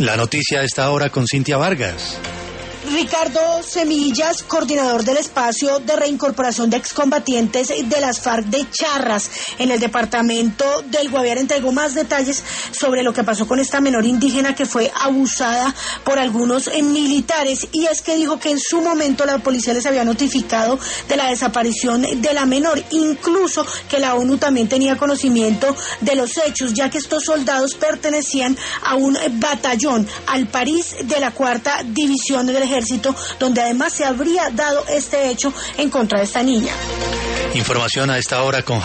La noticia a esta hora con Cintia Vargas. Ricardo Semillas, coordinador del espacio de reincorporación de excombatientes de las FARC de Charras en el departamento del Guaviare, entregó más detalles sobre lo que pasó con esta menor indígena que fue abusada por algunos militares, y es que dijo que en su momento la policía les había notificado de la desaparición de la menor, incluso que la ONU también tenía conocimiento de los hechos, ya que estos soldados pertenecían a un batallón, al París de la 4ª División del Ejército, donde además se habría dado este hecho en contra de esta niña. Información a esta hora con